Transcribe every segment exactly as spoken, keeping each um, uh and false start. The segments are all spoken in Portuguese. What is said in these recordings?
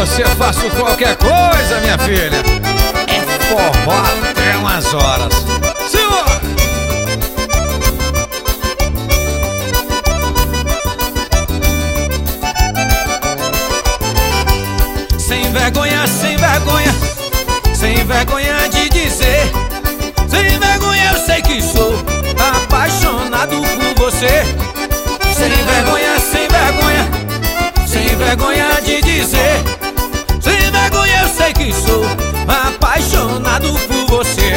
você faço qualquer coisa, minha filha. É forró até umas horas. Senhor! Sem vergonha, sem vergonha, sem vergonha de dizer. Sem vergonha eu sei que sou apaixonado por você. Sem vergonha, sem vergonha, sem vergonha de dizer. Sem vergonha eu sei que sou apaixonado por você.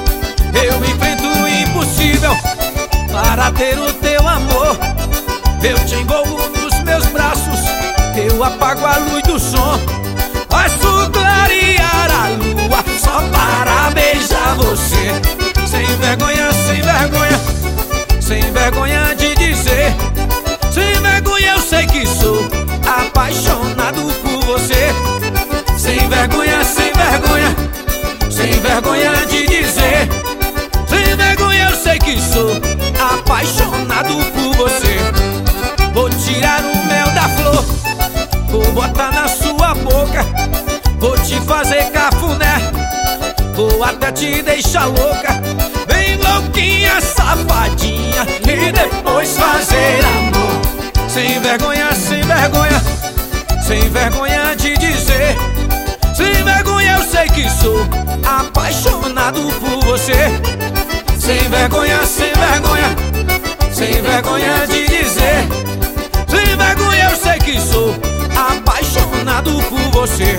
Eu enfrento o impossível para ter o teu amor. Eu te envolvo nos meus braços, eu apago a luz do som. Faço clarear a lua só para beijar você. Sem vergonha, sem vergonha, sem vergonha de dizer. Sem vergonha eu sei que sou apaixonado por você. Sem vergonha, sem vergonha, sem vergonha de dizer. Sem vergonha eu sei que sou apaixonado por você. Vou tirar o mel da flor, vou botar na sua boca. Vou te fazer cafuné, vou até te deixar louca. Bem louquinha, safadinha, e depois fazer amor. Sem vergonha, sem vergonha, sem vergonha de dizer. Sem vergonha eu sei que sou apaixonado por você. Sem vergonha, sem vergonha, sem vergonha de dizer. Sem vergonha eu sei que sou apaixonado por você.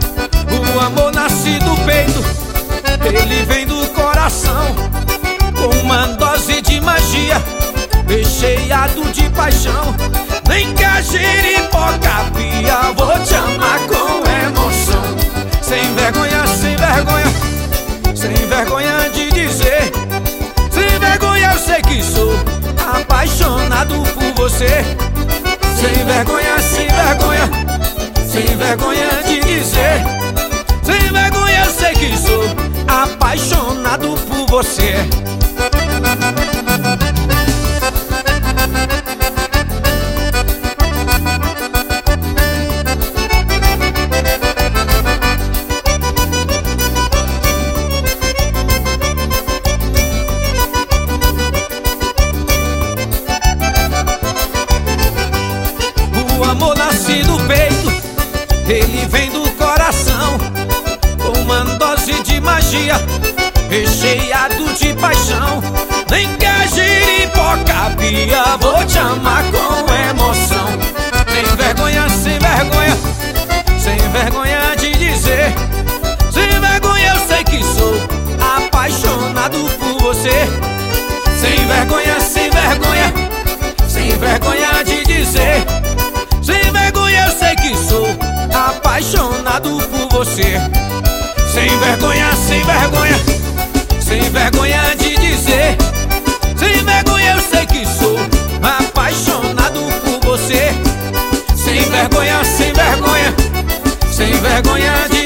O amor nasce do peito, ele vem do coração, com uma dose de magia, recheado de paixão. Nem que a giripoca vou te amar com emoção. Sem vergonha, sem vergonha, sem vergonha de dizer. Sem vergonha eu sei que sou apaixonado por você. Sem vergonha, sem vergonha, sem vergonha de dizer. Sem vergonha eu sei que sou apaixonado por você. O amor nasce do peito, ele vem do coração, com uma dose de magia, recheado de paixão. Nem que a giripoca vou te amar com emoção. Sem vergonha, sem vergonha, sem vergonha de dizer. Sem vergonha eu sei que sou apaixonado por você. Sem vergonha, sem vergonha, sem vergonha de dizer. Sem vergonha eu sei que sou apaixonado por você. Sem vergonha, sem vergonha, sem vergonha de dizer. Sem vergonha eu sei que sou apaixonado por você. Sem vergonha, sem vergonha, sem vergonha de